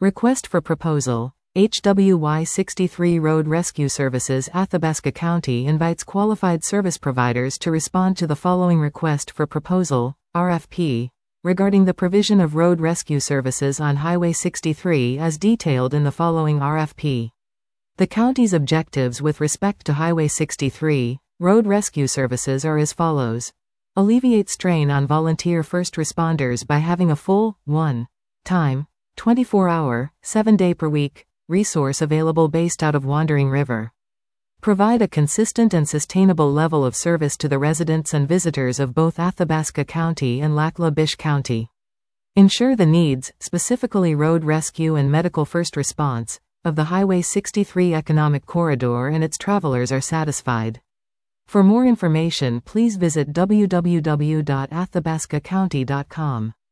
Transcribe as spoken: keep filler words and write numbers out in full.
Request for proposal. H W Y sixty-three Road Rescue Services Athabasca County invites qualified service providers to respond to the following request for proposal, R F P, regarding the provision of road rescue services on Highway sixty-three as detailed in the following R F P. The county's objectives with respect to Highway sixty-three road rescue services are as follows. Alleviate strain on volunteer first responders by having a full, one time, twenty-four hour, seven day per week, resource available based out of Wandering River. Provide a consistent and sustainable level of service to the residents and visitors of both Athabasca County and Lac La Biche County. Ensure the needs, specifically road rescue and medical first response, of the Highway sixty-three economic corridor and its travelers are satisfied. For more information, please visit w w w dot athabasca county dot com.